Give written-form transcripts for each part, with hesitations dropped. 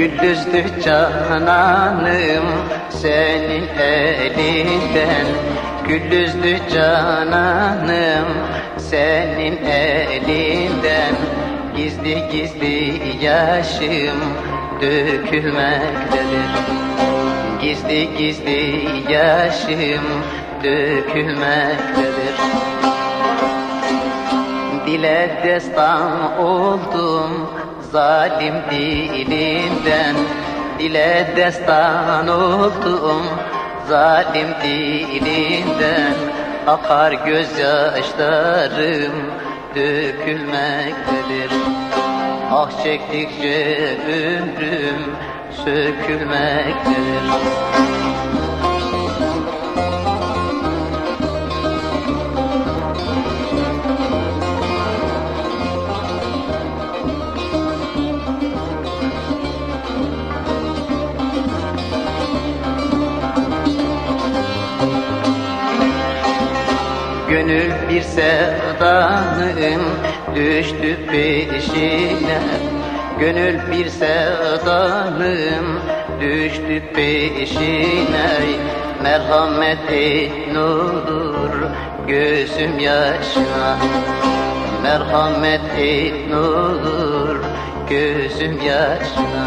Gündüzdür cananım senin elinden, gündüzdür cananım senin elinden. Gizli gizli yaşım dökülmektedir, gizli gizli yaşım dökülmektedir. Dile destan oldum zalim dilinden, dile destan oldum zalim dilinden. Akar gözyaşlarım dökülmektedir, ah çektikçe ömrüm sökülmektedir. Gönül bir sevdanın düştü peşine, gönül bir sevdanın düştü peşine. Merhamet et ne olur gözüm yaşına, merhamet et ne olur gözüm yaşına.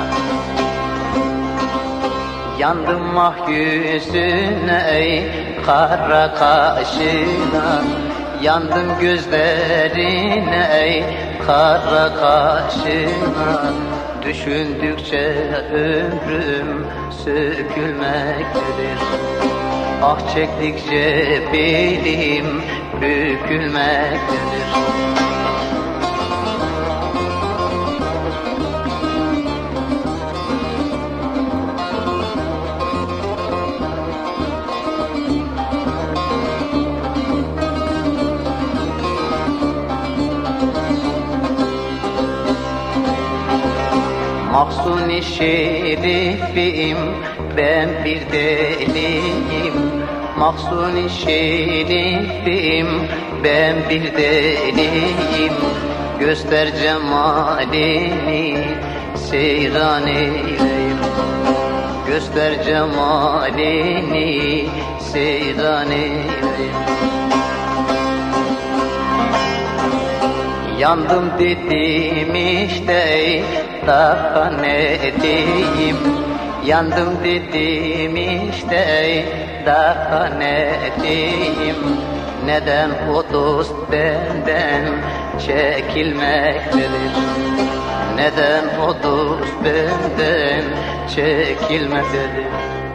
Yandım ah yüzüne, kara kaşına, yandım gözlerine, kara kaşına. Düşündükçe ömrüm sökülmektedir, ah çektikçe belim bükülmektedir. Mahzun-i şerifim ben bir deliyim, mahzun-i şerifim ben bir deliyim. Göster cemalini seyran eyleyim, göster cemalini seyran eyleyim. Yandım dedim işte, daha ne diyeyim? Yandım dedim işte, daha ne diyeyim? Neden o dost benden çekilmektedir, neden o dost benden çekilmektedir?